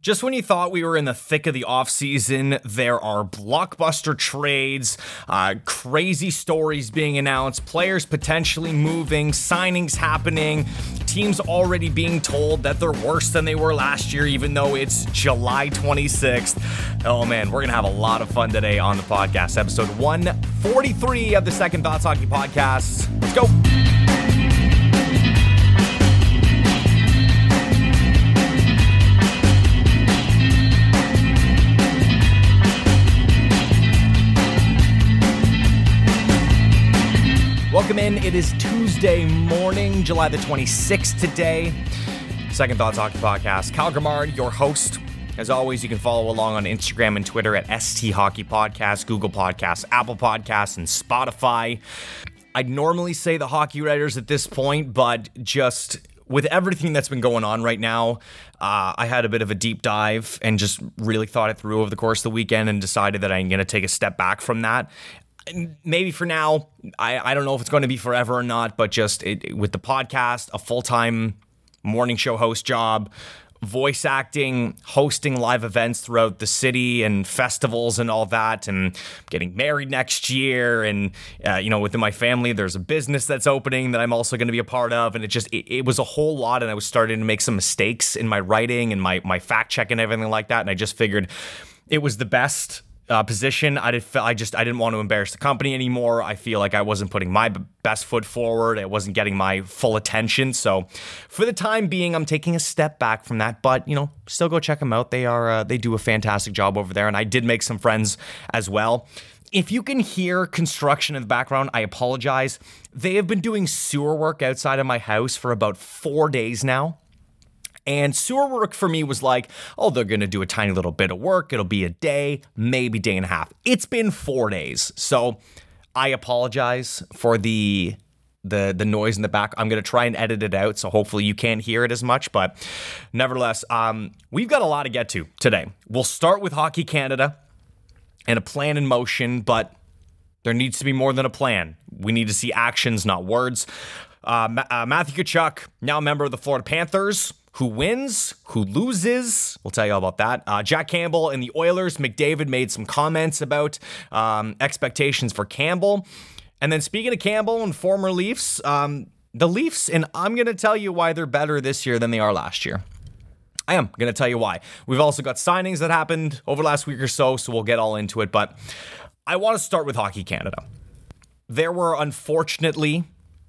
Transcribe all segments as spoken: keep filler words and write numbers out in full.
Just when you thought we were in the thick of the offseason, there are blockbuster trades, uh, crazy stories being announced, players potentially moving, signings happening, teams already being told that they're worse than they were last year, even though it's July twenty-sixth. Oh man, we're going to have a lot of fun today on the podcast. Episode one forty-three of the Second Thoughts Hockey Podcast. Let's go. Welcome in. It is Tuesday morning, July the twenty-sixth today. Second Thoughts Hockey Podcast. Kyle Grimard, your host. As always, you can follow along on Instagram and Twitter at S T Hockey Podcast, Google Podcasts, Apple Podcasts, and Spotify. I'd normally say the hockey writers at this point, but just with everything that's been going on right now, uh, I had a bit of a deep dive and just really thought it through over the course of the weekend and decided that I'm going to take a step back from that. Maybe for now, I, I don't know if it's going to be forever or not, but just it, with the podcast, a full-time morning show host job, voice acting, hosting live events throughout the city and festivals and all that, and getting married next year. And, uh, you know, within my family, there's a business that's opening that I'm also going to be a part of. And it just, it, it was a whole lot. And I was starting to make some mistakes in my writing and my, my fact check and everything like that. And I just figured it was the best Uh, position. I did. I just. I didn't want to embarrass the company anymore. I feel like I wasn't putting my b- best foot forward. I wasn't getting my full attention. So, for the time being, I'm taking a step back from that. But you know, still go check them out. They are. Uh, they do a fantastic job over there, and I did make some friends as well. If you can hear construction in the background, I apologize. They have been doing sewer work outside of my house for about four days now. And sewer work for me was like, oh, they're going to do a tiny little bit of work. It'll be a day, maybe day and a half. It's been four days. So I apologize for the the the noise in the back. I'm going to try and edit it out, so hopefully you can't hear it as much. But nevertheless, um, we've got a lot to get to today. We'll start with Hockey Canada and a plan in motion, but there needs to be more than a plan. We need to see actions, not words. Uh, Ma- uh, Matthew Tkachuk, now a member of the Florida Panthers. Who wins? Who loses? We'll tell you all about that. Uh, Jack Campbell and the Oilers. McDavid made some comments about um, expectations for Campbell. And then speaking of Campbell and former Leafs, um, the Leafs, and I'm going to tell you why they're better this year than they are last year. I am going to tell you why. We've also got signings that happened over the last week or so, so we'll get all into it. But I want to start with Hockey Canada. There were, unfortunately,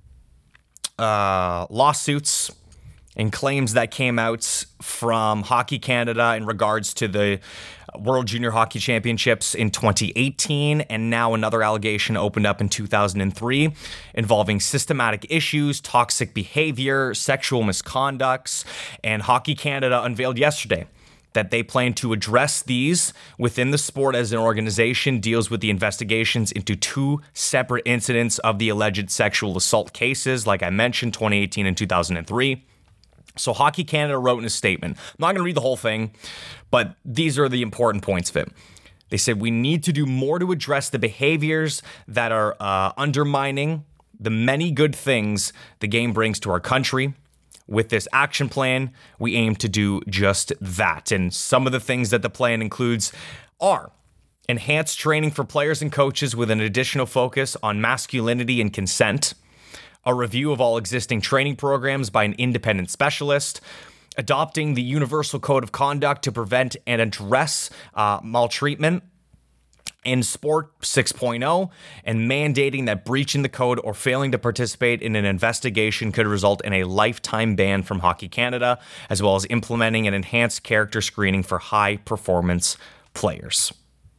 uh, lawsuits and claims that came out from Hockey Canada in regards to the World Junior Hockey Championships in twenty eighteen, and now another allegation opened up in two thousand three involving systematic issues, toxic behavior, sexual misconducts, and Hockey Canada unveiled yesterday that they plan to address these within the sport as an organization, deals with the investigations into two separate incidents of the alleged sexual assault cases, like I mentioned, twenty eighteen and two thousand three. So Hockey Canada wrote in a statement. I'm not going to read the whole thing, but these are the important points of it. They said, we need to do more to address the behaviors that are uh, undermining the many good things the game brings to our country. With this action plan, we aim to do just that. And some of the things that the plan includes are enhanced training for players and coaches with an additional focus on masculinity and consent, a review of all existing training programs by an independent specialist, adopting the Universal Code of Conduct to prevent and address uh, maltreatment in Sport six point oh, and mandating that breaching the code or failing to participate in an investigation could result in a lifetime ban from Hockey Canada, as well as implementing an enhanced character screening for high-performance players.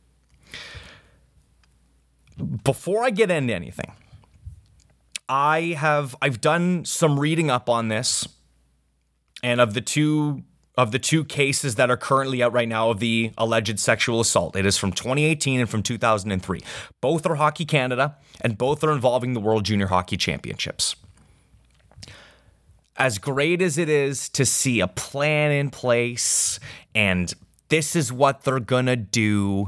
Before I get into anything, I have I've done some reading up on this, and of the two of the two cases that are currently out right now of the alleged sexual assault. It is from twenty eighteen and from two thousand three. Both are Hockey Canada, and both are involving the World Junior Hockey Championships. As great as it is to see a plan in place, and this is what they're gonna do,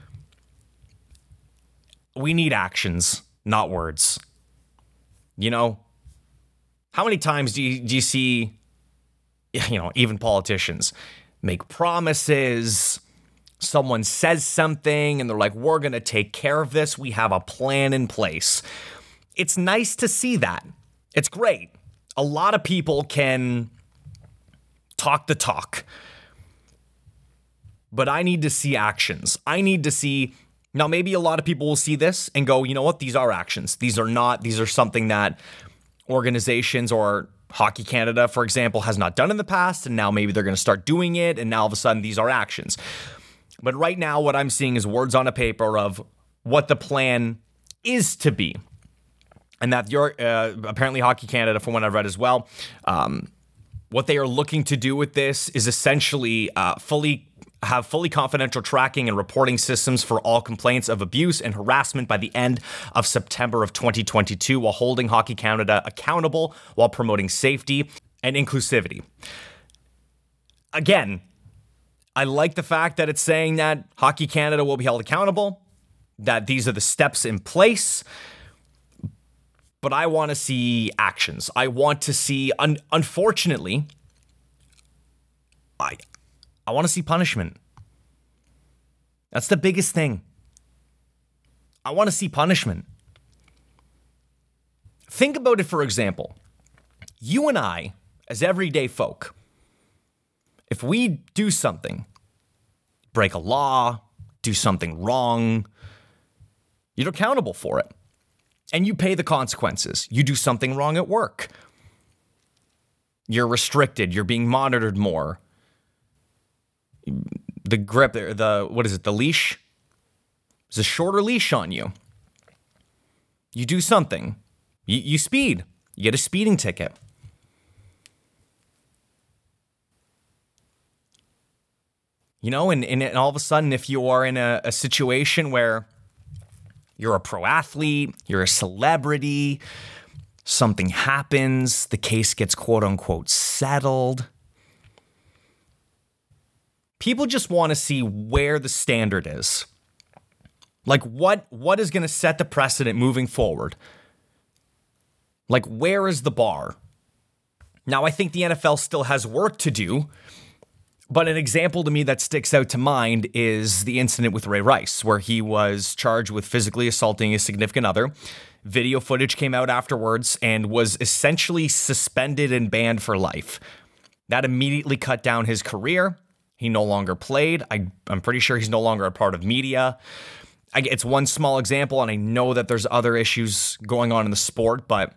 we need actions, not words. You know, how many times do you, do you see, you know, even politicians make promises. Someone says something and they're like, we're going to take care of this. We have a plan in place. It's nice to see that. It's great. A lot of people can talk the talk, but I need to see actions. I need to see, now maybe a lot of people will see this and go, you know what, these are actions. These are not, these are something that organizations or Hockey Canada, for example, has not done in the past, and now maybe they're going to start doing it, and now all of a sudden these are actions. But right now what I'm seeing is words on a paper of what the plan is to be. And that you're uh, apparently Hockey Canada, from what I've read as well, um, what they are looking to do with this is essentially uh, fully have fully confidential tracking and reporting systems for all complaints of abuse and harassment by the end of September of twenty twenty-two, while holding Hockey Canada accountable while promoting safety and inclusivity. Again, I like the fact that it's saying that Hockey Canada will be held accountable, that these are the steps in place. But I want to see actions. I want to see, un- unfortunately, I, I want to see punishment. That's the biggest thing. I want to see punishment. Think about it, for example. You and I, as everyday folk, if we do something, break a law, do something wrong, you're accountable for it. And you pay the consequences. You do something wrong at work. You're restricted. You're being monitored more. The grip, the, what is it, the leash? There's a shorter leash on you. You do something. You, you speed. You get a speeding ticket. You know, and, and, and all of a sudden, if you are in a, a situation where you're a pro athlete, you're a celebrity, something happens, the case gets quote unquote settled. People just want to see where the standard is. Like what, what is going to set the precedent moving forward? Like where is the bar? Now, I think the N F L still has work to do. But an example to me that sticks out to mind is the incident with Ray Rice, where he was charged with physically assaulting a significant other. Video footage came out afterwards and was essentially suspended and banned for life. That immediately cut down his career. He no longer played. I, I'm pretty sure he's no longer a part of media. I, it's one small example, and I know that there's other issues going on in the sport, but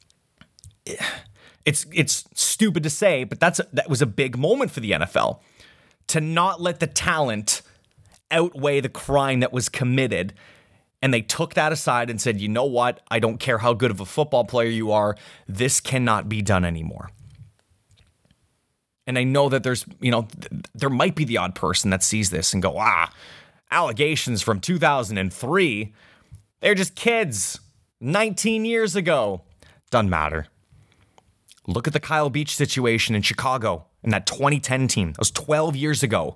It's it's stupid to say, but that's a, that was a big moment for the N F L, to not let the talent outweigh the crime that was committed. And they took that aside and said, you know what? I don't care how good of a football player you are. This cannot be done anymore. And I know that there's, you know, th- there might be the odd person that sees this and go, ah, allegations from two thousand three. They're just kids nineteen years ago. Doesn't matter. Look at the Kyle Beach situation in Chicago and that twenty ten team. That was twelve years ago.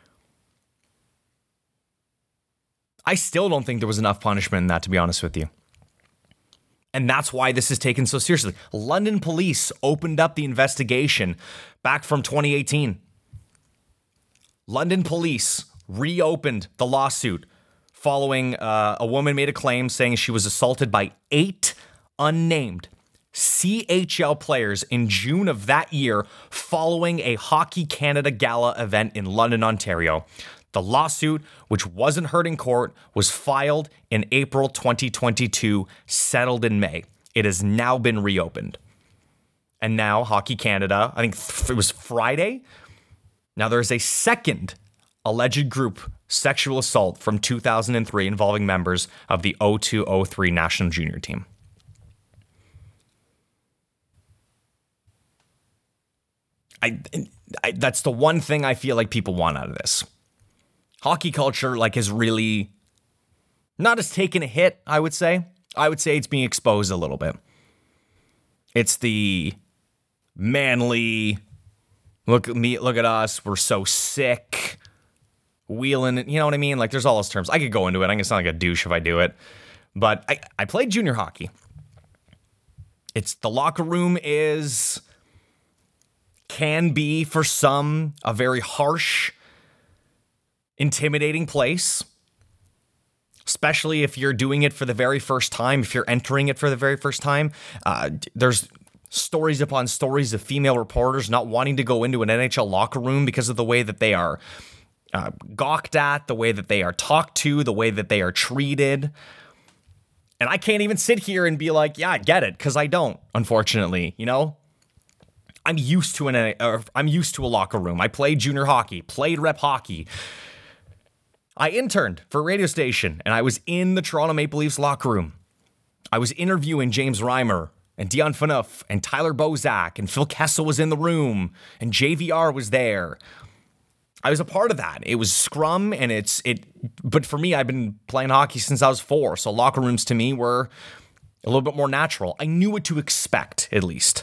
I still don't think there was enough punishment in that, to be honest with you. And that's why this is taken so seriously. London police opened up the investigation back from twenty eighteen. London police reopened the lawsuit following uh, a woman made a claim saying she was assaulted by eight unnamed C H L players in June of that year following a Hockey Canada Gala event in London, Ontario. The lawsuit, which wasn't heard in court, was filed in April twenty twenty-two, settled in May. It has now been reopened. And now Hockey Canada, I think it was Friday. Now there's a second alleged group sexual assault from two thousand three involving members of the oh two oh three national junior team. I, I, that's the one thing I feel like people want out of this. Hockey culture, like, is really not as taken a hit, I would say. I would say it's being exposed a little bit. It's the manly, look at me, look at us, we're so sick, wheeling, you know what I mean? Like, there's all those terms. I could go into it. I'm going to sound like a douche if I do it. But I, I played junior hockey. It's, the locker room is... can be, for some, a very harsh, intimidating place, especially if you're doing it for the very first time, if you're entering it for the very first time. Uh, there's stories upon stories of female reporters not wanting to go into an N H L locker room because of the way that they are uh, gawked at, the way that they are talked to, the way that they are treated. And I can't even sit here and be like, yeah, I get it, because I don't, unfortunately, you know? I'm used to an uh, I'm used to a locker room. I played junior hockey, played rep hockey. I interned for a radio station, and I was in the Toronto Maple Leafs locker room. I was interviewing James Reimer and Dion Phaneuf and Tyler Bozak, and Phil Kessel was in the room, and J V R was there. I was a part of that. It was scrum, and it's it. But for me, I've been playing hockey since I was four, so locker rooms to me were a little bit more natural. I knew what to expect, at least.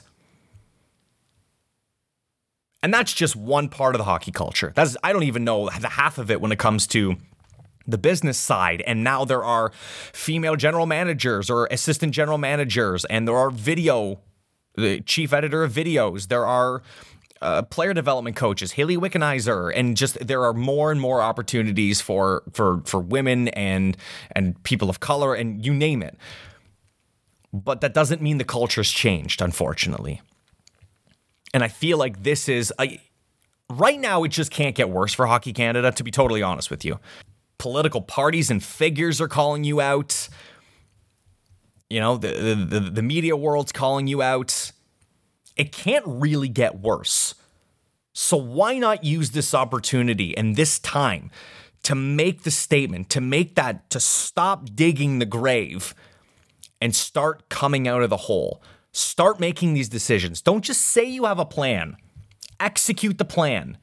And that's just one part of the hockey culture. That's I don't even know the half of it when it comes to the business side. And now there are female general managers or assistant general managers, and there are video, the chief editor of videos. There are uh, player development coaches, Haley Wickenheiser, and just there are more and more opportunities for for for women and and people of color, and you name it. But that doesn't mean the culture's changed, unfortunately. And I feel like this is, a, right now it just can't get worse for Hockey Canada, to be totally honest with you. Political parties and figures are calling you out. You know, the, the, the media world's calling you out. It can't really get worse. So why not use this opportunity and this time to make the statement, to make that, to stop digging the grave and start coming out of the hole? Start making these decisions. Don't just say you have a plan. Execute the plan.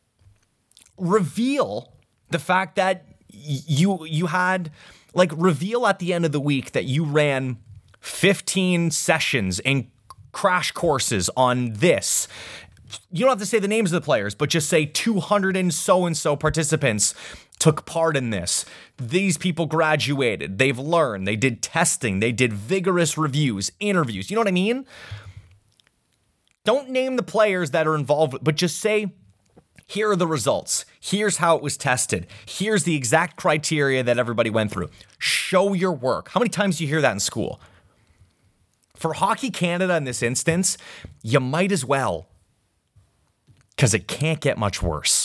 Reveal the fact that you you had, like, reveal at the end of the week that you ran fifteen sessions and crash courses on this. You don't have to say the names of the players, but just say two hundred and so-and-so participants took part in this. These people graduated. They've learned. They did testing. They did vigorous reviews, interviews. You know what I mean? Don't name the players that are involved, but just say, here are the results. Here's how it was tested. Here's the exact criteria that everybody went through. Show your work. How many times do you hear that in school? For Hockey Canada in this instance, you might as well, because it can't get much worse.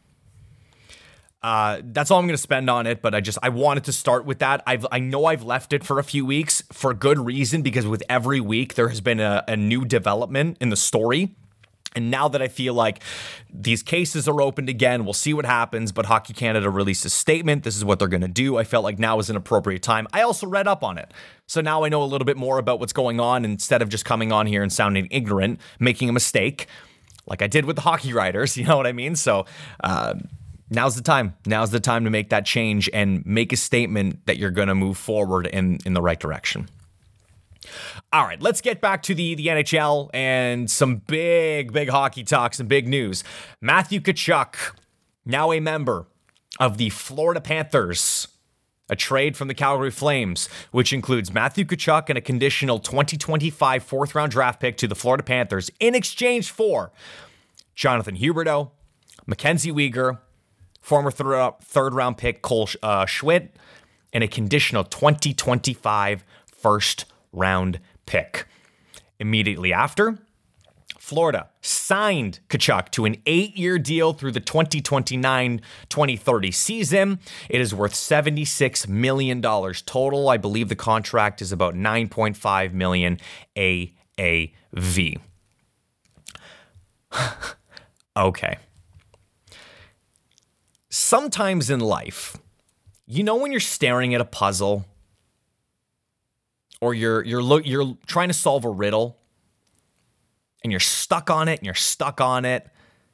Uh, that's all I'm going to spend on it, but I just, I wanted to start with that. I've, I know I've left it for a few weeks for good reason, because with every week there has been a, a new development in the story. And now that I feel like these cases are opened again, we'll see what happens, but Hockey Canada released a statement. This is what they're going to do. I felt like now is an appropriate time. I also read up on it. So now I know a little bit more about what's going on, instead of just coming on here and sounding ignorant, making a mistake like I did with the hockey writers. You know what I mean? So, uh, Now's the time. Now's the time to make that change and make a statement that you're going to move forward in, in the right direction. All right, let's get back to the, the N H L and some big, big hockey talk, some big news. Matthew Tkachuk, now a member of the Florida Panthers, a trade from the Calgary Flames, which includes Matthew Tkachuk and a conditional twenty twenty-five fourth-round draft pick to the Florida Panthers in exchange for Jonathan Huberdeau, Mackenzie Weegar, former th- third-round pick Cole uh, Schwitt, and a conditional twenty twenty-five first-round pick. Immediately after, Florida signed Tkachuk to an eight-year deal through the twenty twenty-nine twenty thirty season. It is worth seventy-six million dollars total. I believe the contract is about nine point five million dollars A A V. Okay. Sometimes in life, you know when you're staring at a puzzle, or you're you're lo- you're trying to solve a riddle, and you're stuck on it, and you're stuck on it.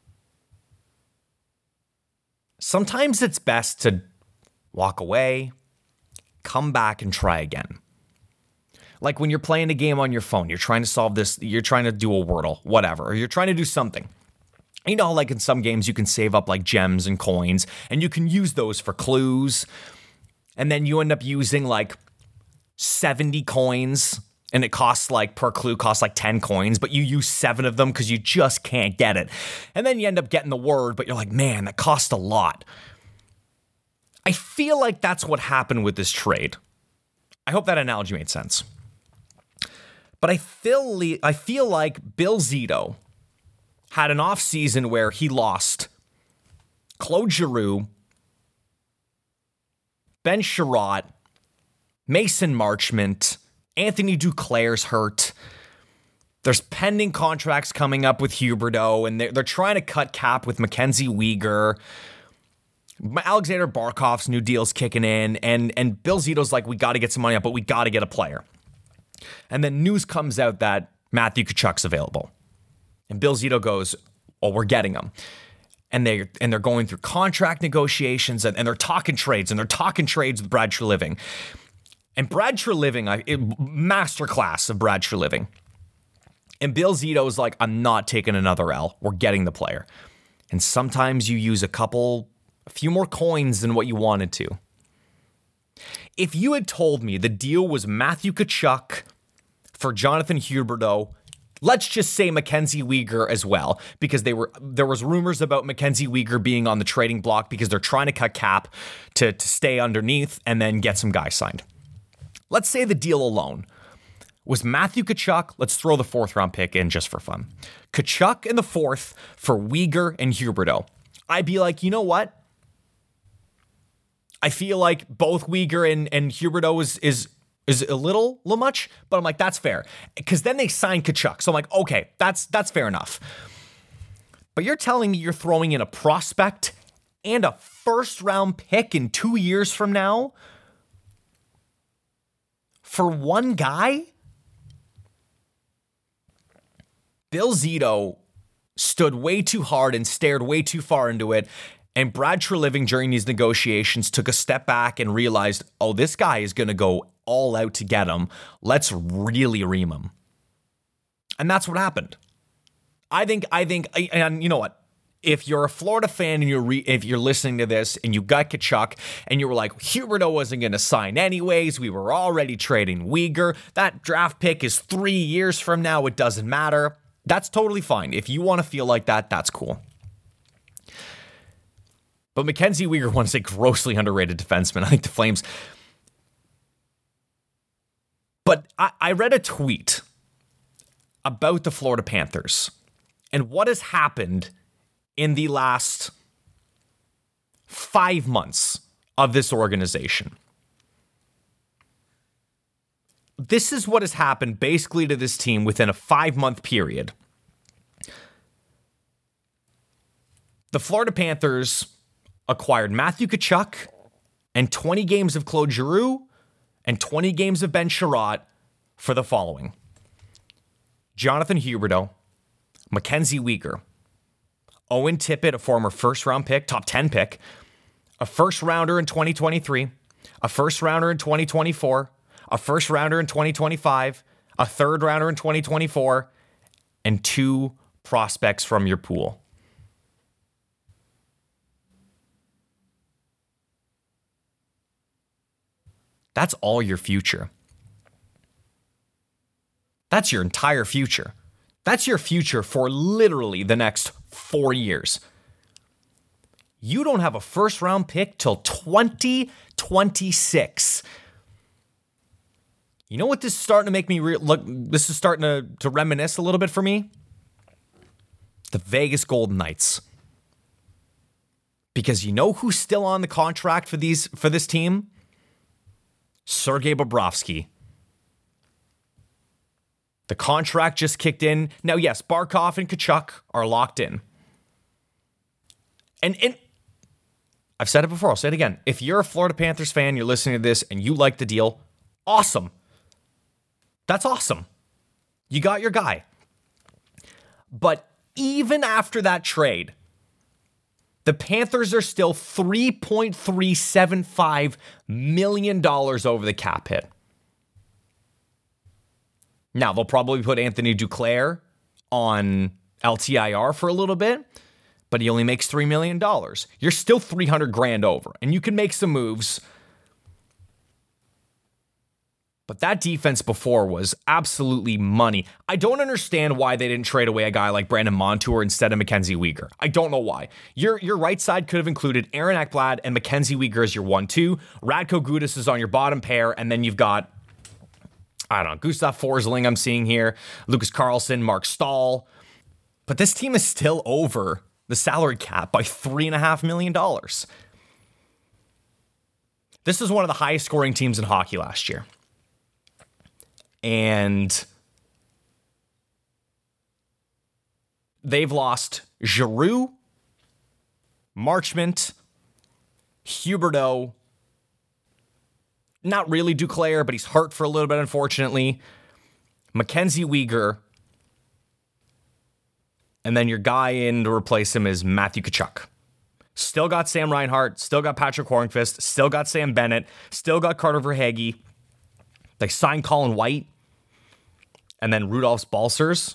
Sometimes it's best to walk away, come back, and try again. Like when you're playing a game on your phone, you're trying to solve this, you're trying to do a Wordle, whatever, or you're trying to do something. You know, like in some games, you can save up like gems and coins, and you can use those for clues. And then you end up using like seventy coins and it costs like, per clue costs like ten coins, but you use seven of them because you just can't get it. And then you end up getting the word, but you're like, man, that cost a lot. I feel like that's what happened with this trade. I hope that analogy made sense. But I feel, I feel like Bill Zito had an offseason where he lost Claude Giroux, Ben Sherratt, Mason Marchment, Anthony Duclair's hurt. There's pending contracts coming up with Huberdeau, and they're, they're trying to cut cap with Mackenzie Weegar. Alexander Barkov's new deal's kicking in, and, and Bill Zito's like, we got to get some money up, but we got to get a player. And then news comes out that Matthew Tkachuk's available. And Bill Zito goes, oh, we're getting him. And, they, and they're going through contract negotiations, and, and they're talking trades, and they're talking trades with Brad Treliving. And Brad Treliving, I, it, masterclass of Brad Treliving. And Bill Zito's like, I'm not taking another L. We're getting the player. And sometimes you use a couple, a few more coins than what you wanted to. If you had told me the deal was Matthew Tkachuk for Jonathan Huberdeau, let's just say Mackenzie Weegar as well, because they were there was rumors about Mackenzie Weegar being on the trading block because they're trying to cut cap to, to stay underneath and then get some guys signed. Let's say the deal alone was Matthew Tkachuk. Let's throw the fourth round pick in just for fun. Tkachuk in the fourth for Weegar and Huberdeau. I'd be like, you know what? I feel like both Weegar and, and Huberdeau is is is a little, little much, but I'm like, that's fair. Because then they signed Tkachuk. So I'm like, okay, that's that's fair enough. But you're telling me you're throwing in a prospect and a first round pick in two years from now for one guy? Bill Zito stood way too hard and stared way too far into it. And Brad Treliving during these negotiations took a step back and realized, oh, this guy is going to go all out to get him. Let's really ream him. And that's what happened. I think, I think, and you know what? If you're a Florida fan and you're re- if you're listening to this and you got Tkachuk and you were like, Huberdeau wasn't going to sign anyways, we were already trading Weegar, that draft pick is three years from now, it doesn't matter. That's totally fine. If you want to feel like that, that's cool. But Mackenzie Weegar was a grossly underrated defenseman. I think the Flames. But I, I read a tweet about the Florida Panthers and what has happened in the last five months of this organization. This is what has happened basically to this team within a five-month period. The Florida Panthers acquired Matthew Tkachuk and twenty games of Claude Giroux and twenty games of Ben Sherratt for the following: Jonathan Huberdeau, Mackenzie Weegar, Owen Tippett, a former first-round pick, top ten pick, a first-rounder in twenty twenty-three, a first-rounder in twenty twenty-four, a first-rounder in twenty twenty-five, a third-rounder in twenty twenty-four, and two prospects from your pool. That's all your future. That's your entire future. That's your future for literally the next four years. You don't have a first round pick till twenty twenty-six. You know what this is starting to make me re- look, this is starting to, to reminisce a little bit for me? The Vegas Golden Knights. Because you know who's still on the contract for these for this team? Sergei Bobrovsky. The contract just kicked in. Now, yes, Barkov and Tkachuk are locked in. And, and I've said it before, I'll say it again. If you're a Florida Panthers fan, you're listening to this, and you like the deal, awesome. That's awesome. You got your guy. But even after that trade, the Panthers are still three point three seven five million dollars over the cap hit. Now, they'll probably put Anthony Duclair on L T I R for a little bit, but he only makes three million dollars. You're still three hundred grand over, and you can make some moves. But that defense before was absolutely money. I don't understand why they didn't trade away a guy like Brandon Montour instead of Mackenzie Weegar. I don't know why. Your your right side could have included Aaron Ekblad and Mackenzie Weegar as your one two. Radko Gudas is on your bottom pair, and then you've got, I don't know, Gustav Forsling I'm seeing here, Lucas Carlson, Mark Stahl. But this team is still over the salary cap by three point five million dollars. This is one of the highest scoring teams in hockey last year. And they've lost Giroux, Marchment, Huberdeau, not really Duclair, but he's hurt for a little bit, unfortunately, Mackenzie Weegar, and then your guy in to replace him is Matthew Tkachuk. Still got Sam Reinhart, still got Patrick Hornqvist, still got Sam Bennett, still got Carter Verhaeghe. They signed Colin White, and then Rudolph Balcers.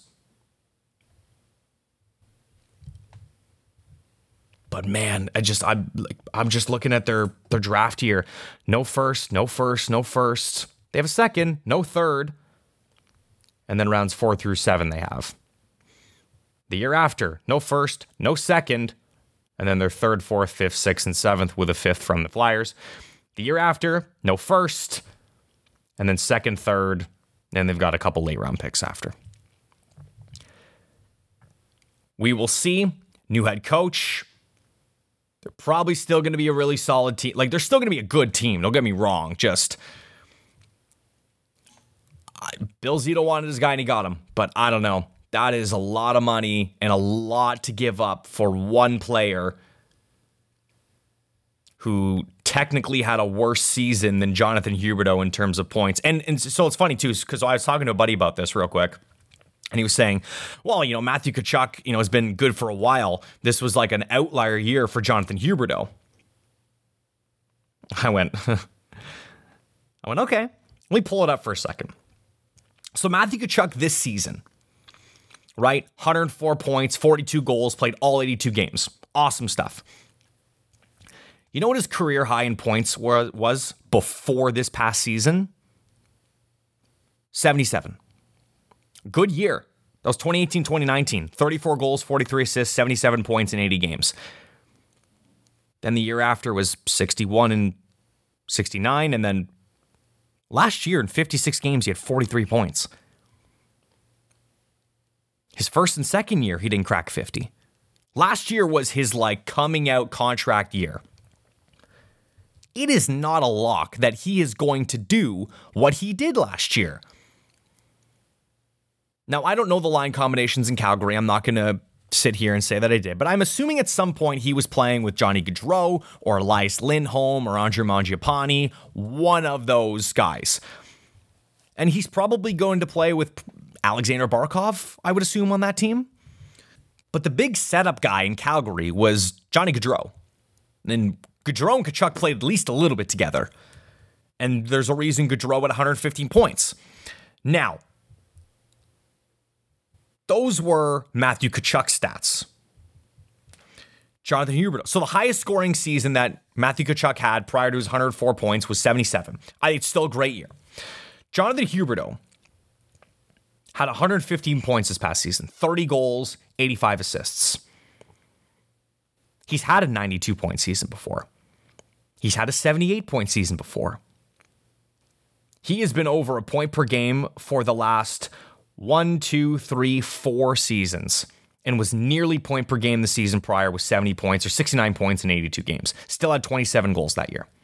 But man, I just I'm like I'm just looking at their their draft here. No first, no first, no first. They have a second, no third, and then rounds four through seven they have. The year after, no first, no second, and then their third, fourth, fifth, sixth, and seventh with a fifth from the Flyers. The year after, no first. And then second, third, and they've got a couple late round picks after. We will see. New head coach. They're probably still going to be a really solid team. Like, they're still going to be a good team. Don't get me wrong. Just, I, Bill Zito wanted his guy and he got him. But I don't know. That is a lot of money and a lot to give up for one player who technically had a worse season than Jonathan Huberdeau in terms of points. And, and so it's funny, too, because I was talking to a buddy about this real quick. And he was saying, well, you know, Matthew Tkachuk, you know, has been good for a while. This was like an outlier year for Jonathan Huberdeau. I went, I went, okay, let me pull it up for a second. So Matthew Tkachuk this season, right? one hundred four points, forty-two goals, played all eighty-two games. Awesome stuff. You know what his career high in points were, was before this past season? seventy-seven. Good year. That was twenty eighteen twenty nineteen. thirty-four goals, forty-three assists, seventy-seven points in eighty games. Then the year after was sixty-one and sixty-nine. And then last year in fifty-six games, he had forty-three points. His first and second year, he didn't crack fifty. Last year was his like coming out contract year. It is not a lock that he is going to do what he did last year. Now, I don't know the line combinations in Calgary. I'm not going to sit here and say that I did, but I'm assuming at some point he was playing with Johnny Gaudreau or Elias Lindholm or Andre Mangiapane, one of those guys. And he's probably going to play with Alexander Barkov, I would assume, on that team. But the big setup guy in Calgary was Johnny Gaudreau. And Gaudreau and Tkachuk played at least a little bit together. And there's a reason Gaudreau had one hundred fifteen points. Now, those were Matthew Tkachuk stats. Jonathan Huberdeau. So the highest scoring season that Matthew Tkachuk had prior to his one hundred four points was seventy-seven. I think it's still a great year. Jonathan Huberdeau had one hundred fifteen points this past season, thirty goals, eighty-five assists. He's had a ninety-two point season before. He's had a seventy-eight point season before. He has been over a point per game for the last one, two, three, four seasons and was nearly point per game the season prior with seventy points or sixty-nine points in eighty-two games. Still had twenty-seven goals that year.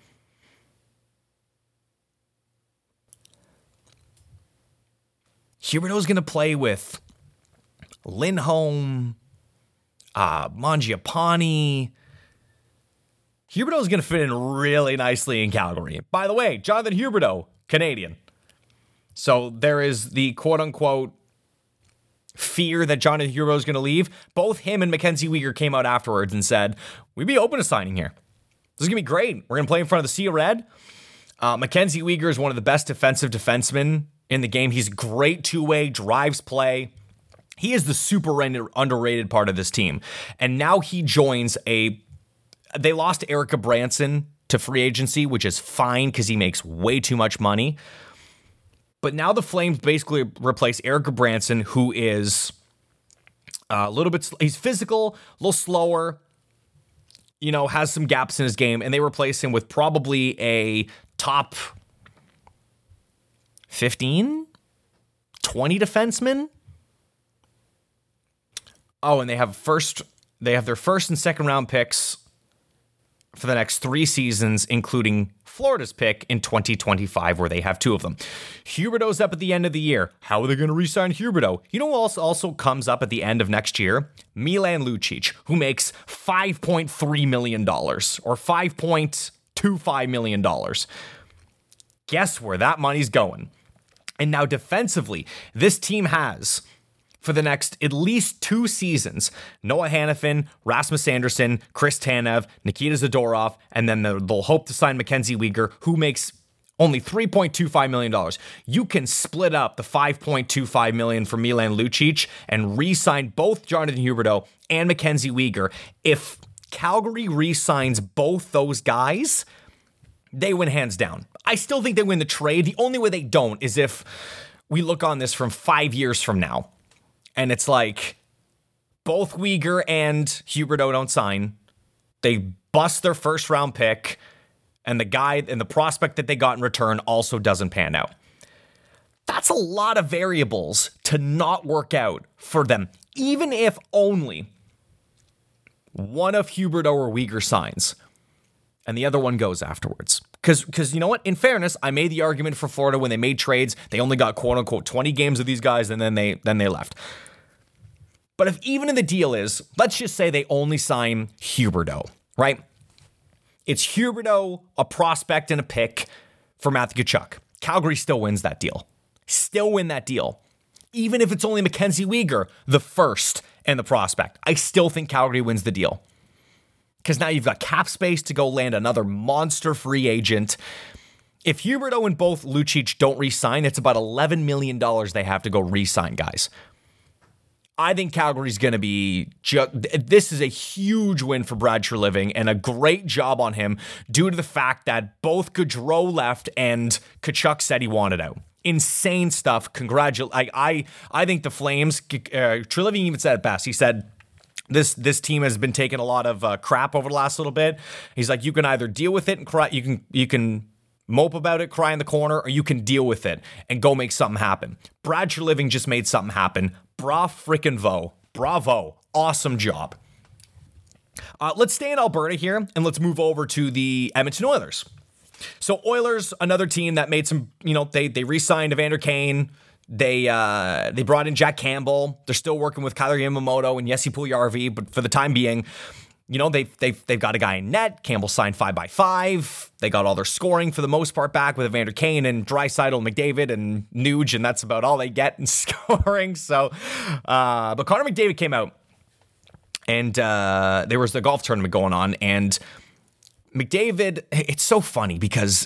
Huberdeau's going to play with Lindholm, uh, Mangiapane. Huberdeau's going to fit in really nicely in Calgary. By the way, Jonathan Huberdeau, Canadian. So there is the quote-unquote fear that Jonathan Huberdeau is going to leave. Both him and Mackenzie Weegar came out afterwards and said, we'd be open to signing here. This is going to be great. We're going to play in front of the Sea of Red. Uh, Mackenzie Weegar is one of the best defensive defensemen in the game. He's great two-way, drives play. He is the super underrated part of this team. And now he joins a... They lost Erica Branson to free agency, which is fine because he makes way too much money. But now the Flames basically replace Eric Branson, who is uh, a little bit, he's physical, a little slower, you know, has some gaps in his game, and they replace him with probably a top fifteen, twenty defenseman. Oh, and they have first, they have their first and second round picks for the next three seasons, including Florida's pick in twenty twenty-five, where they have two of them. Huberdeau's up at the end of the year. How are they going to re-sign Huberdeau? You know what else also comes up at the end of next year? Milan Lucic, who makes five point three million dollars or five point two five million dollars. Guess where that money's going? And now defensively, this team has, for the next at least two seasons, Noah Hanifin, Rasmus Andersson, Chris Tanev, Nikita Zadorov, and then they'll hope to sign Mackenzie Weegar, who makes only three point two five million dollars. You can split up the five point two five million dollars for Milan Lucic and re-sign both Jonathan Huberdeau and Mackenzie Weegar. If Calgary re-signs both those guys, they win hands down. I still think they win the trade. The only way they don't is if we look on this from five years from now. And it's like, both Weegar and Huberdeau don't sign. They bust their first round pick, and the guy and the prospect that they got in return also doesn't pan out. That's a lot of variables to not work out for them, even if only one of Huberdeau or Weegar signs, and the other one goes afterwards. Because, because you know what? In fairness, I made the argument for Florida when they made trades. They only got quote unquote twenty games of these guys, and then they then they left. But if even in the deal is, let's just say they only sign Huberdeau, right? It's Huberdeau, a prospect, and a pick for Matthew Tkachuk. Calgary still wins that deal. Still win that deal. Even if it's only Mackenzie Weegar, the first, and the prospect. I still think Calgary wins the deal. Because now you've got cap space to go land another monster free agent. If Huberdeau and both Lucic don't re-sign, it's about eleven million dollars they have to go re-sign, guys. I think Calgary's going to be, ju- this is a huge win for Brad Treliving and a great job on him due to the fact that both Gaudreau left and Tkachuk said he wanted out. Insane stuff. Congratulations. I, I, I think the Flames, uh, Treliving even said it best. He said, This this team has been taking a lot of uh, crap over the last little bit. He's like, you can either deal with it and cry, you can you can mope about it, cry in the corner, or you can deal with it and go make something happen. Brad Treliving just made something happen. Bra frickin' vo. Bravo. Awesome job. Uh, let's stay in Alberta here, and let's move over to the Edmonton Oilers. So Oilers, another team that made some, you know, they they re-signed Evander Kane. They uh, they brought in Jack Campbell. They're still working with Kyler Yamamoto and Jesse Puljujarvi, but for the time being, you know, they've, they've, they've got a guy in net. Campbell signed five by five. They got all their scoring for the most part back with Evander Kane and Draisaitl, McDavid, and Nuge, and that's about all they get in scoring. So, uh, but Connor McDavid came out, and uh, there was the golf tournament going on, and McDavid, it's so funny because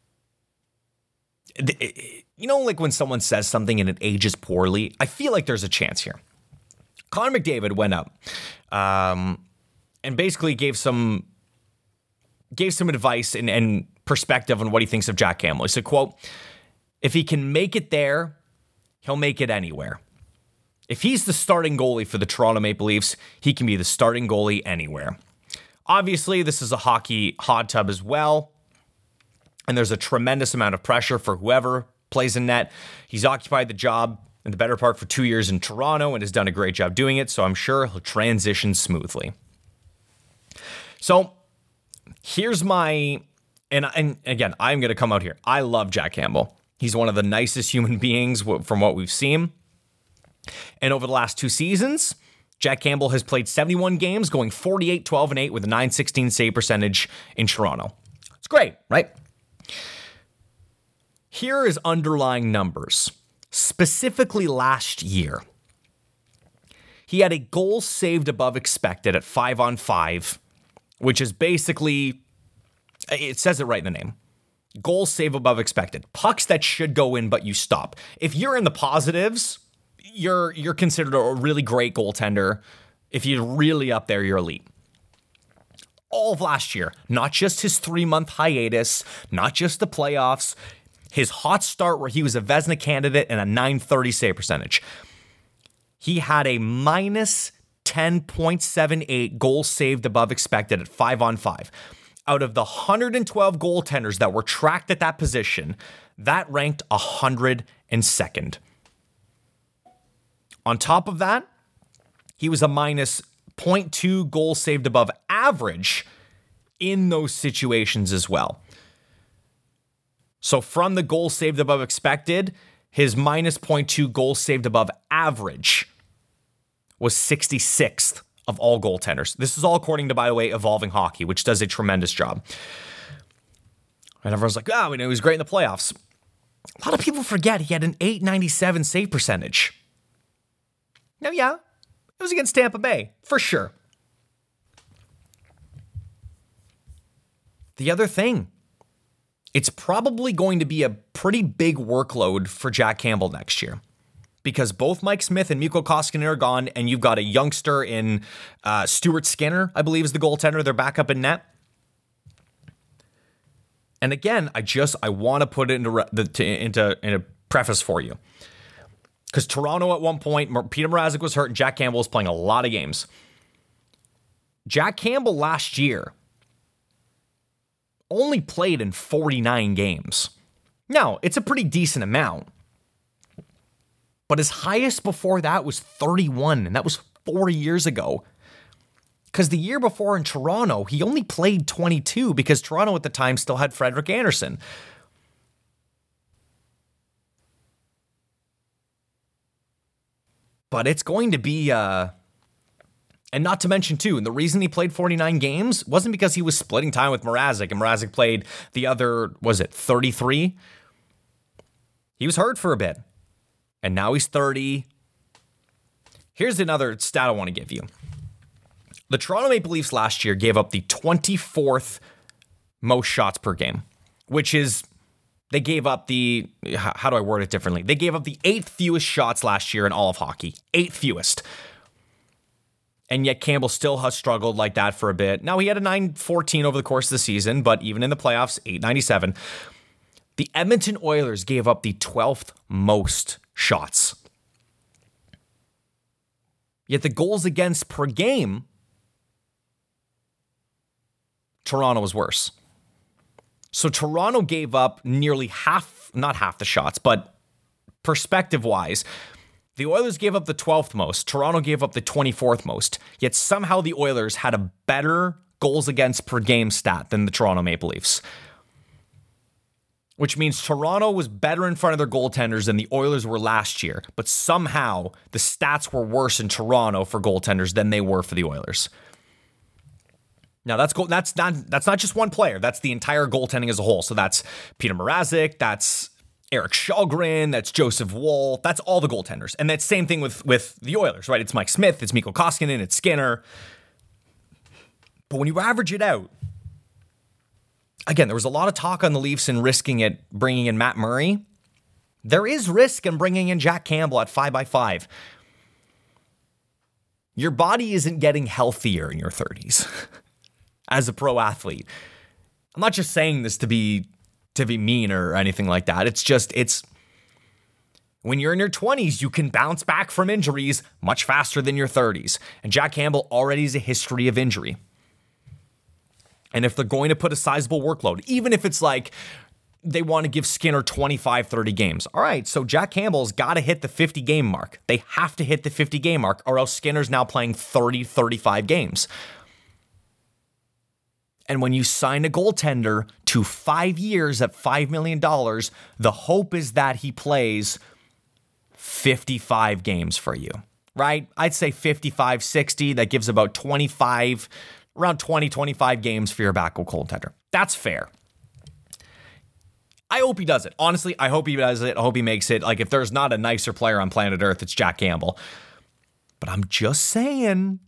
it, you know, like when someone says something and it ages poorly, I feel like there's a chance here. Connor McDavid went up um, and basically gave some gave some advice and, and perspective on what he thinks of Jack Campbell. He said, quote, if he can make it there, he'll make it anywhere. If he's the starting goalie for the Toronto Maple Leafs, he can be the starting goalie anywhere. Obviously, this is a hockey hot tub as well, and there's a tremendous amount of pressure for whoever plays in net. He's occupied the job in the better part for two years in Toronto and has done a great job doing it, so I'm sure he'll transition smoothly. So here's my, and, and again, I'm going to come out here. I love Jack Campbell. He's one of the nicest human beings from what we've seen. And over the last two seasons, Jack Campbell has played seventy-one games, going forty-eight, twelve, and eight with a nine sixteen save percentage in Toronto. It's great, right? Here is underlying numbers. Specifically last year, he had a goal saved above expected at five on five, which is basically, it says it right in the name. Goals saved above expected. Pucks that should go in, but you stop. If you're in the positives, you're you're considered a really great goaltender. If you're really up there, you're elite. All of last year, not just his three-month hiatus, not just the playoffs, his hot start where he was a Vezina candidate and a nine thirty save percentage, he had a minus ten point seven eight goals saved above expected at five on five. Out of the one hundred twelve goaltenders that were tracked at that position, that ranked one hundred second. On top of that, he was a minus zero point two goals saved above average in those situations as well. So from the goals saved above expected, his minus zero point two goals saved above average was sixty-sixth of all goaltenders. This is all according to, by the way, Evolving Hockey, which does a tremendous job. And everyone's like, oh, we know he was great in the playoffs. A lot of people forget he had an eight ninety-seven save percentage. Now, yeah, it was against Tampa Bay, for sure. The other thing, it's probably going to be a pretty big workload for Jack Campbell next year, because both Mike Smith and Mikko Koskinen are gone, and you've got a youngster in uh, Stuart Skinner, I believe is the goaltender, their backup in net. And again, I just, I want to put it into, the, to, into, into preface for you. Because Toronto at one point, Peter Mrazek was hurt and Jack Campbell was playing a lot of games. Jack Campbell last year only played in forty-nine games. Now, it's a pretty decent amount. But his highest before that was thirty-one, and that was four years ago. Because the year before in Toronto, he only played twenty-two because Toronto at the time still had Frederik Andersen. But it's going to be, uh, and not to mention too, and the reason he played forty-nine games wasn't because he was splitting time with Mrazek, and Mrazek played the other, was it thirty-three? He was hurt for a bit. And now he's thirty. Here's another stat I want to give you. The Toronto Maple Leafs last year gave up the twenty-fourth most shots per game, which is, they gave up the, how do I word it differently? They gave up the eighth fewest shots last year in all of hockey. Eighth fewest. And yet Campbell still has struggled like that for a bit. Now he had a nine fourteen over the course of the season, but even in the playoffs, eight ninety-seven. The Edmonton Oilers gave up the twelfth most shots. Yet the goals against per game, Toronto was worse. So Toronto gave up nearly half, not half the shots, but perspective-wise, the Oilers gave up the twelfth most. Toronto gave up the twenty-fourth most. Yet somehow the Oilers had a better goals against per game stat than the Toronto Maple Leafs. Which means Toronto was better in front of their goaltenders than the Oilers were last year. But somehow the stats were worse in Toronto for goaltenders than they were for the Oilers. Now that's go- that's not that's not just one player. That's the entire goaltending as a whole. So that's Peter Mrazek, that's Eric Källgren, that's Joseph Woll, that's all the goaltenders. And that's same thing with, with the Oilers, right? It's Mike Smith, it's Mikko Koskinen, it's Skinner. But when you average it out, again, there was a lot of talk on the Leafs and risking it, bringing in Matt Murray. There is risk in bringing in Jack Campbell at five by five. Your body isn't getting healthier in your thirties as a pro athlete. I'm not just saying this to be to be mean or anything like that. It's just, it's when you're in your twenties, you can bounce back from injuries much faster than your thirties. And Jack Campbell already has a history of injury. And if they're going to put a sizable workload, even if it's like they want to give Skinner twenty-five, thirty games. All right, so Jack Campbell's got to hit the fifty game mark. They have to hit the fifty game mark or else Skinner's now playing thirty, thirty-five games. And when you sign a goaltender to five years at five million dollars, the hope is that he plays fifty-five games for you, right? I'd say fifty-five, sixty. That gives about twenty-five, around twenty, twenty-five games for your backup goaltender. That's fair. I hope he does it. Honestly, I hope he does it. I hope he makes it. Like, if there's not a nicer player on planet Earth, it's Jack Campbell. But I'm just saying,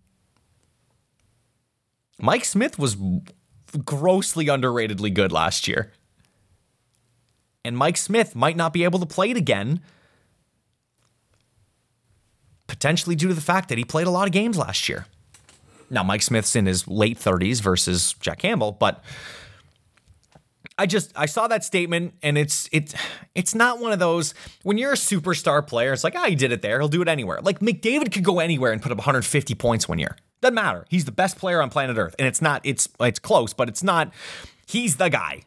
Mike Smith was grossly underratedly good last year. And Mike Smith might not be able to play it again, potentially due to the fact that he played a lot of games last year. Now, Mike Smith's in his late thirties versus Jack Campbell, but I just, I saw that statement and it's, it's, it's not one of those, when you're a superstar player, it's like, ah, oh, he did it there. He'll do it anywhere. Like McDavid could go anywhere and put up one hundred fifty points one year. Doesn't matter. He's the best player on planet Earth. And it's not, it's, it's close, but it's not, he's the guy.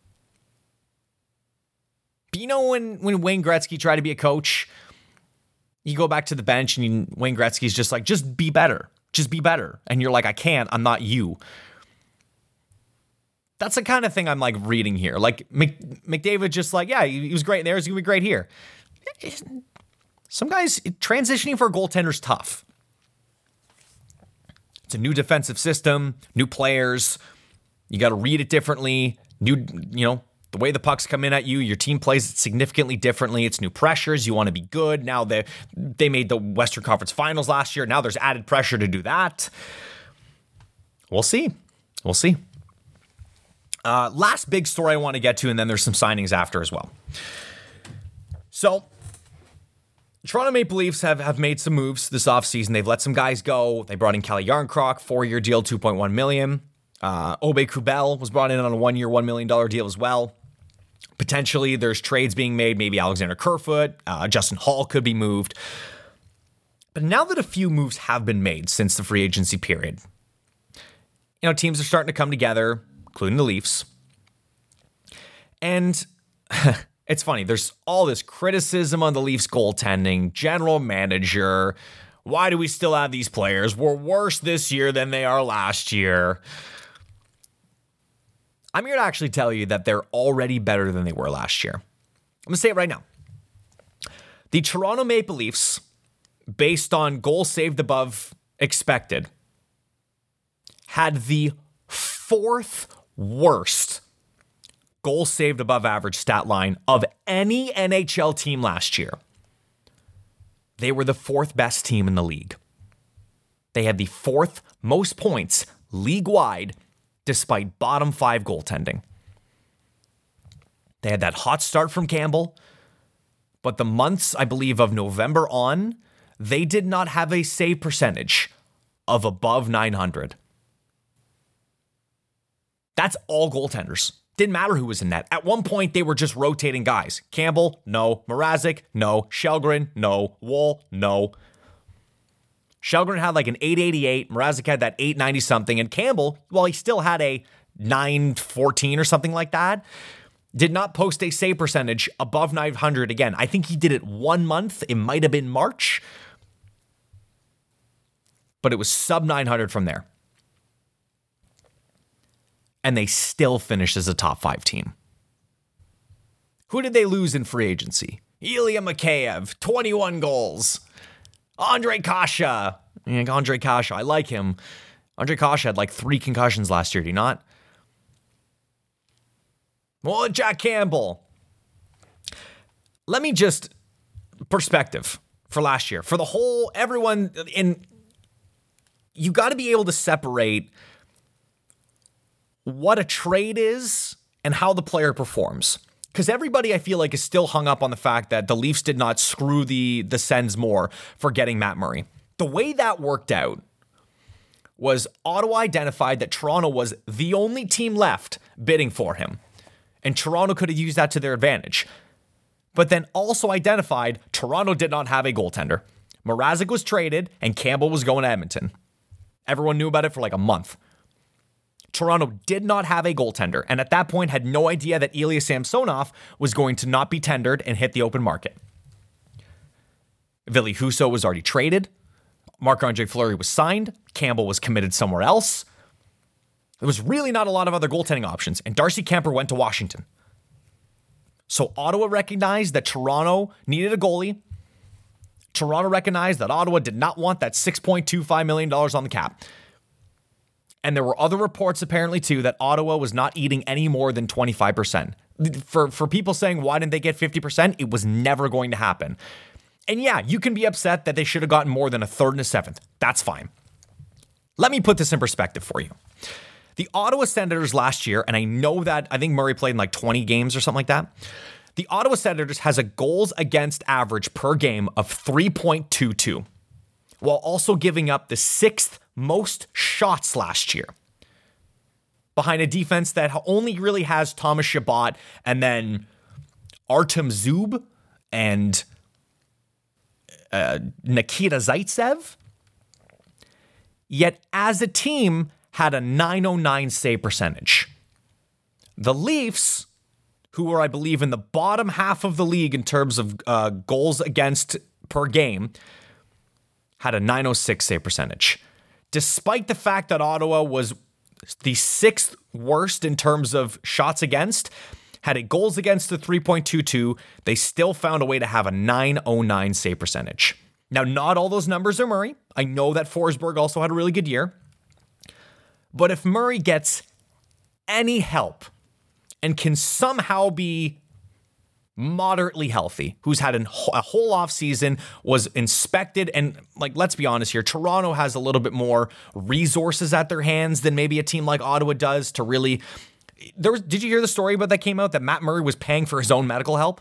But you know, when, when Wayne Gretzky tried to be a coach, you go back to the bench and you, Wayne Gretzky's just like, just be better. Just be better. And you're like, I can't, I'm not you. That's the kind of thing I'm like reading here. Like Mc, McDavid just like, yeah, he was great there. He's going to be great here. Some guys, transitioning for a goaltender is tough. It's a new defensive system, new players. You got to read it differently. New, you know, the way the pucks come in at you, your team plays it significantly differently. It's new pressures. You want to be good. Now they they made the Western Conference Finals last year. Now there's added pressure to do that. We'll see. We'll see. Uh, last big story I want to get to, and then there's some signings after as well. So, Toronto Maple Leafs have, have made some moves this offseason. They've let some guys go. They brought in Calle Jarnkrok, four-year deal, two point one million dollars. Uh, Obe Kubel was brought in on a one-year, one million dollars deal as well. Potentially, there's trades being made. Maybe Alexander Kerfoot, uh, Justin Hall could be moved. But now that a few moves have been made since the free agency period, you know, teams are starting to come together, including the Leafs. And it's funny, there's all this criticism on the Leafs goaltending, general manager. Why do we still have these players? We're worse this year than they are last year. I'm here to actually tell you that they're already better than they were last year. I'm going to say it right now. The Toronto Maple Leafs, based on goals saved above expected, had the fourth worst goal saved above average stat line of any N H L team last year. They were the fourth best team in the league. They had the fourth most points league-wide despite bottom five goaltending. They had that hot start from Campbell, but the months, I believe, of November on, they did not have a save percentage of above nine hundred. That's all goaltenders. Didn't matter who was in net. At one point, they were just rotating guys. Campbell, no. Mrazek, no. Shelgren, no. Woll, no. Shelgren had like an eight eighty-eight. Mrazek had that eight ninety something. And Campbell, well, he still had a nine fourteen or something like that. Did not post a save percentage above nine hundred again. I think he did it one month. It might have been March. But it was sub nine hundred from there. And they still finished as a top five team. Who did they lose in free agency? Ilya Mikheyev, twenty-one goals. Andre Kasha. Andre Kasha, I like him. Andre Kasha had like three concussions last year, do you not? Well, Jack Campbell. Let me just, perspective for last year. For the whole, everyone, in, you got to be able to separate what a trade is and how the player performs. Because everybody, I feel like, is still hung up on the fact that the Leafs did not screw the, the Sens more for getting Matt Murray. The way that worked out was Ottawa identified that Toronto was the only team left bidding for him. And Toronto could have used that to their advantage. But then also identified Toronto did not have a goaltender. Mrazek was traded and Campbell was going to Edmonton. Everyone knew about it for like a month. Toronto did not have a goaltender, and at that point had no idea that Ilya Samsonov was going to not be tendered and hit the open market. Ville Husso was already traded. Marc-Andre Fleury was signed. Campbell was committed somewhere else. There was really not a lot of other goaltending options, and Darcy Kemper went to Washington. So Ottawa recognized that Toronto needed a goalie. Toronto recognized that Ottawa did not want that six point two five million dollars on the cap. And there were other reports apparently too that Ottawa was not eating any more than twenty-five percent. For, for people saying, why didn't they get fifty percent? It was never going to happen. And yeah, you can be upset that they should have gotten more than a third and a seventh. That's fine. Let me put this in perspective for you. The Ottawa Senators last year, and I know that, I think Murray played in like twenty games or something like that. The Ottawa Senators has a goals against average per game of three point two two, while also giving up the sixth most shots last year. behind a defense that only really has Thomas Chabot and then Artem Zub and uh, Nikita Zaitsev. Yet as a team had a nine oh nine save percentage. The Leafs, who are, I believe, in the bottom half of the league in terms of uh, goals against per game, had a nine oh six save percentage. Despite the fact that Ottawa was the sixth worst in terms of shots against, had a goals against the three point two two, they still found a way to have a nine oh nine save percentage. Now, not all those numbers are Murray. I know that Forsberg also had a really good year. But if Murray gets any help and can somehow be moderately healthy, who's had an, a whole offseason, was inspected, and like, let's be honest here, Toronto has a little bit more resources at their hands than maybe a team like Ottawa does to really... There was, did you hear the story about that came out that Matt Murray was paying for his own medical help?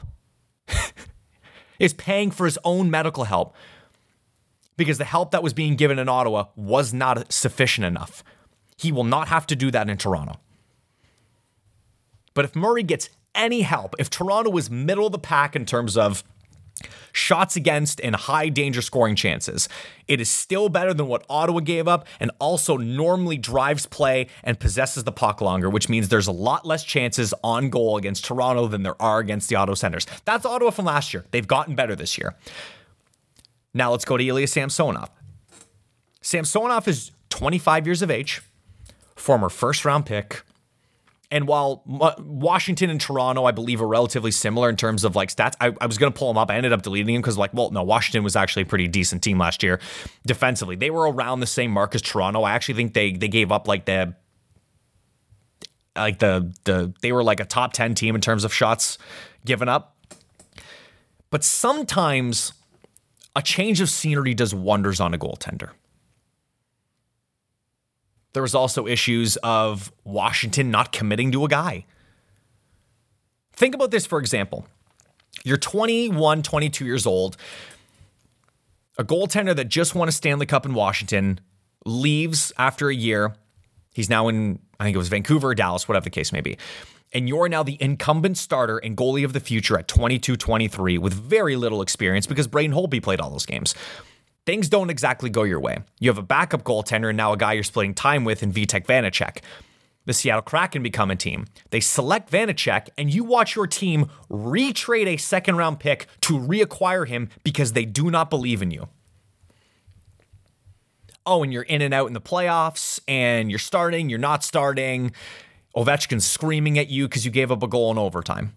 Is paying for his own medical help because the help that was being given in Ottawa was not sufficient enough. He will not have to do that in Toronto. But if Murray gets any help, if Toronto was middle of the pack in terms of shots against and high danger scoring chances, it is still better than what Ottawa gave up and also normally drives play and possesses the puck longer, which means there's a lot less chances on goal against Toronto than there are against the Ottawa Senators. That's Ottawa from last year. They've gotten better this year. Now let's go to Ilya Samsonov. Samsonov is twenty-five years of age, former first round pick. And while Washington and Toronto, I believe, are relatively similar in terms of like stats, I, I was going to pull them up. I ended up deleting them because like, well, no, Washington was actually a pretty decent team last year defensively. They were around the same mark as Toronto. I actually think they they gave up like the like the the they were like a top ten team in terms of shots given up. But sometimes a change of scenery does wonders on a goaltender. There was also issues of Washington not committing to a guy. Think about this, for example. You're twenty-one, twenty-two years old. A goaltender that just won a Stanley Cup in Washington leaves after a year. He's now in, I think it was Vancouver or Dallas, whatever the case may be. And you're now the incumbent starter and goalie of the future at twenty-two, twenty-three with very little experience because Braden Holtby played all those games. Things don't exactly go your way. You have a backup goaltender and now a guy you're splitting time with in Vitek Vanacek. The Seattle Kraken become a team. They select Vanacek and you watch your team retrade a second round pick to reacquire him because they do not believe in you. Oh, and you're in and out in the playoffs and you're starting, you're not starting. Ovechkin's screaming at you because you gave up a goal in overtime.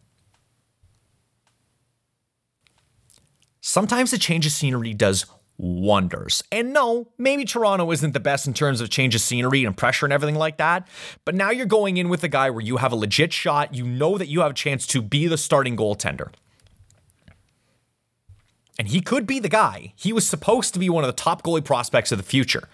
Sometimes a change of scenery does wonders. And no, maybe Toronto isn't the best in terms of change of scenery and pressure and everything like that. But now you're going in with a guy where you have a legit shot. You know that you have a chance to be the starting goaltender. And he could be the guy. He was supposed to be one of the top goalie prospects of the future.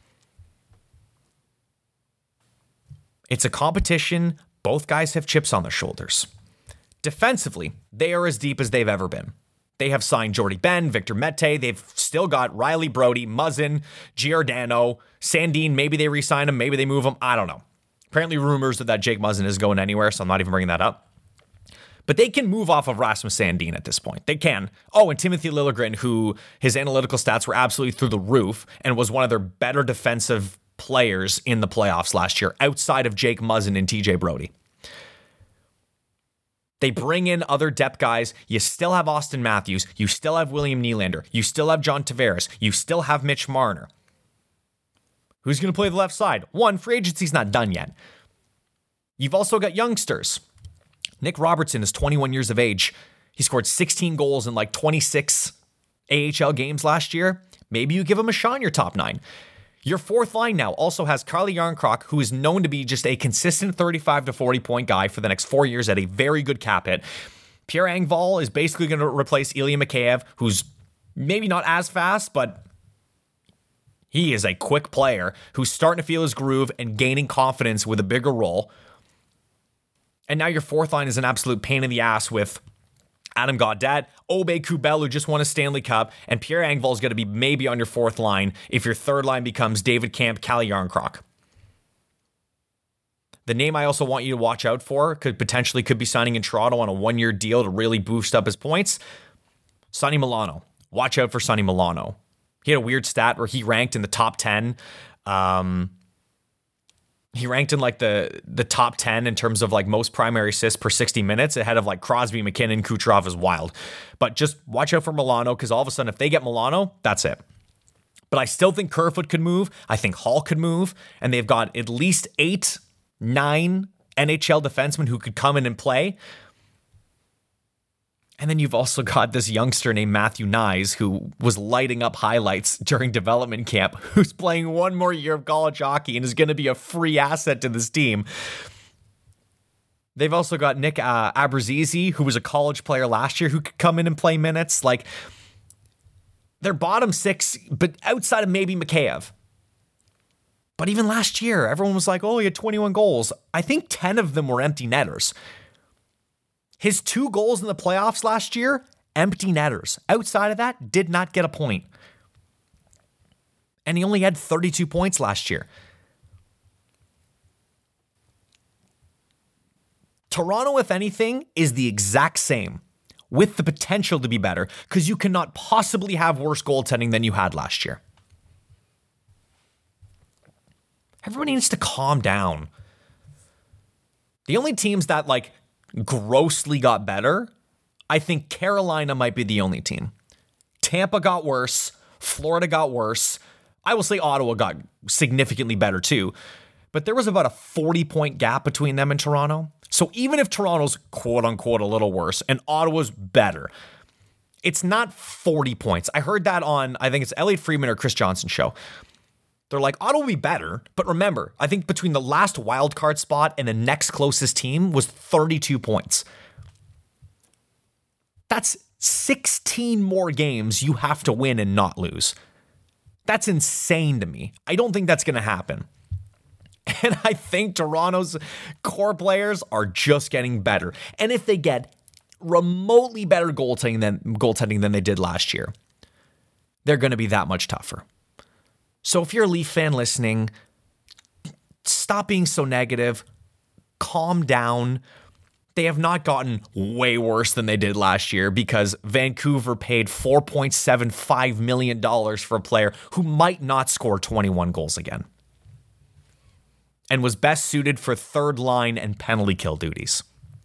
It's a competition. Both guys have chips on their shoulders. Defensively, they are as deep as they've ever been. They have signed Jordy Ben, Victor Mete. They've still got Riley Brody, Muzzin, Giordano, Sandin. Maybe they re-sign him. Maybe they move him. I don't know. Apparently rumors that, that Jake Muzzin is going anywhere, so I'm not even bringing that up. But they can move off of Rasmus Sandin at this point. They can. Oh, and Timothy Liljegren, who his analytical stats were absolutely through the roof and was one of their better defensive players in the playoffs last year, outside of Jake Muzzin and T J Brody. They bring in other depth guys. You still have Austin Matthews. You still have William Nylander. You still have John Tavares. You still have Mitch Marner. Who's going to play the left side? One, free agency's not done yet. You've also got youngsters. Nick Robertson is twenty-one years of age. He scored sixteen goals in like twenty-six A H L games last year. Maybe you give him a shot in your top nine. Your fourth line now also has Calle Jarnkrok, who is known to be just a consistent thirty-five to forty point guy for the next four years at a very good cap hit. Pierre Engvall is basically going to replace Ilya Mikheyev, who's maybe not as fast, but he is a quick player who's starting to feel his groove and gaining confidence with a bigger role. And now your fourth line is an absolute pain in the ass with Adam Gaudette, Obey Kubel, who just won a Stanley Cup, and Pierre Engvall is going to be maybe on your fourth line if your third line becomes David Camp, Calle Jarnkrok. The name I also want you to watch out for could potentially could be signing in Toronto on a one-year deal to really boost up his points. Sonny Milano. Watch out for Sonny Milano. He had a weird stat where he ranked in the top ten. Um, he ranked in like the the top ten in terms of like most primary assists per sixty minutes, ahead of like Crosby, McKinnon, Kucherov is wild. But just watch out for Milano, because all of a sudden if they get Milano, that's it. But I still think Kerfoot could move. I think Hall could move. And they've got at least eight, nine N H L defensemen who could come in and play. And then you've also got this youngster named Matthew Nyes, who was lighting up highlights during development camp, who's playing one more year of college hockey and is going to be a free asset to this team. They've also got Nick uh, Abruzzese, who was a college player last year, who could come in and play minutes. Like, they're bottom six, but outside of maybe Mikheyev. But even last year, everyone was like, oh, he had twenty-one goals. I think ten of them were empty netters. His two goals in the playoffs last year, empty netters. Outside of that, did not get a point. And he only had thirty-two points last year. Toronto, if anything, is the exact same, with the potential to be better, because you cannot possibly have worse goaltending than you had last year. Everybody needs to calm down. The only teams that, like, grossly got better, I think Carolina might be the only team. Tampa got worse. Florida got worse. I will say Ottawa got significantly better too. But there was about a forty-point gap between them and Toronto. So even if Toronto's quote-unquote a little worse and Ottawa's better, it's not forty points. I heard that on, I think it's Elliot Friedman or Chris Johnson show. They're like, Ottawa will be better. But remember, I think between the last wild card spot and the next closest team was thirty-two points. That's sixteen more games you have to win and not lose. That's insane to me. I don't think that's going to happen. And I think Toronto's core players are just getting better. And if they get remotely better goaltending than, goaltending than they did last year, they're going to be that much tougher. So if you're a Leaf fan listening, stop being so negative. Calm down. They have not gotten way worse than they did last year, because Vancouver paid four point seven five million dollars for a player who might not score twenty-one goals again and was best suited for third line and penalty kill duties.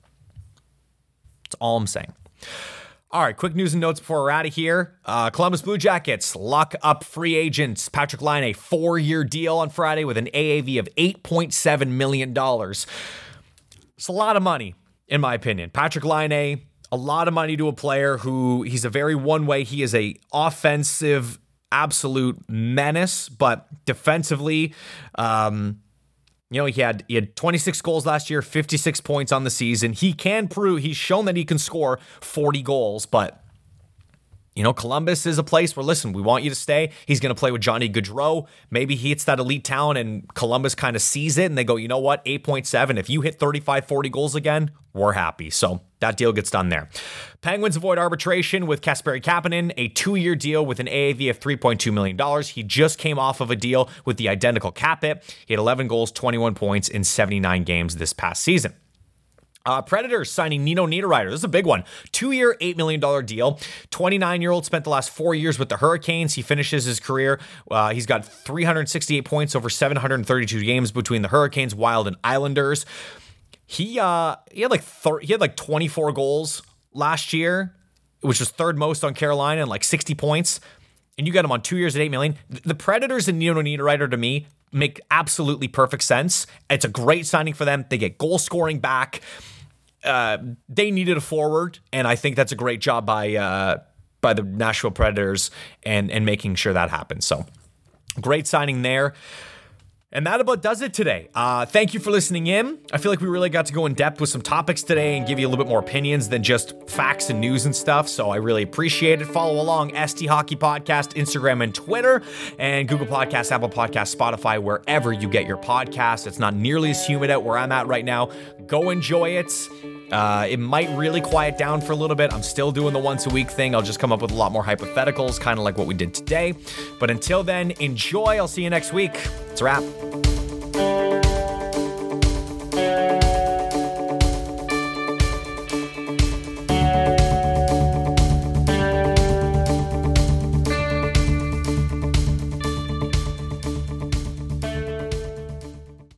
That's all I'm saying. All right, quick news and notes before we're out of here. Uh, Columbus Blue Jackets lock up free agents Patrik Laine, a four-year deal on Friday with an A A V of eight point seven million dollars. It's a lot of money, in my opinion. Patrik Laine, a lot of money to a player who, he's a very one-way. He is a offensive, absolute menace, but defensively, um, you know, he had he had twenty-six goals last year, fifty-six points on the season. He can prove, he's shown that he can score forty goals, but, you know, Columbus is a place where, listen, we want you to stay. He's going to play with Johnny Gaudreau. Maybe he hits that elite talent and Columbus kind of sees it and they go, you know what, eight point seven, if you hit thirty-five, forty goals again, we're happy. So that deal gets done there. Penguins avoid arbitration with Kasperi Kapanen, a two-year deal with an A A V of three point two million dollars. He just came off of a deal with the identical cap hit. He had eleven goals, twenty-one points in seventy-nine games this past season. Uh, Predators signing Nino Niederreiter. This is a big one. Two-year, eight million dollars deal. twenty-nine-year-old spent the last four years with the Hurricanes. He finishes his career. Uh, he's got three hundred sixty-eight points over seven hundred thirty-two games between the Hurricanes, Wild, and Islanders. He uh he had like thir- he had like twenty-four goals last year, which was third most on Carolina, and like sixty points. And you got him on two years at eight million dollars. The Predators and Nino Niederreiter, to me, make absolutely perfect sense. It's a great signing for them. They get goal scoring back. Uh, they needed a forward, and I think that's a great job by uh, by the Nashville Predators and and making sure that happens. So great signing there. And that about does it today. Uh, thank you for listening in. I feel like we really got to go in depth with some topics today and give you a little bit more opinions than just facts and news and stuff. So I really appreciate it. Follow along S T Hockey Podcast, Instagram and Twitter, and Google Podcasts, Apple Podcasts, Spotify, wherever you get your podcasts. It's not nearly as humid out where I'm at right now. Go enjoy it. Uh, it might really quiet down for a little bit. I'm still doing the once a week thing. I'll just come up with a lot more hypotheticals, kind of like what we did today. But until then, enjoy. I'll see you next week. It's a wrap.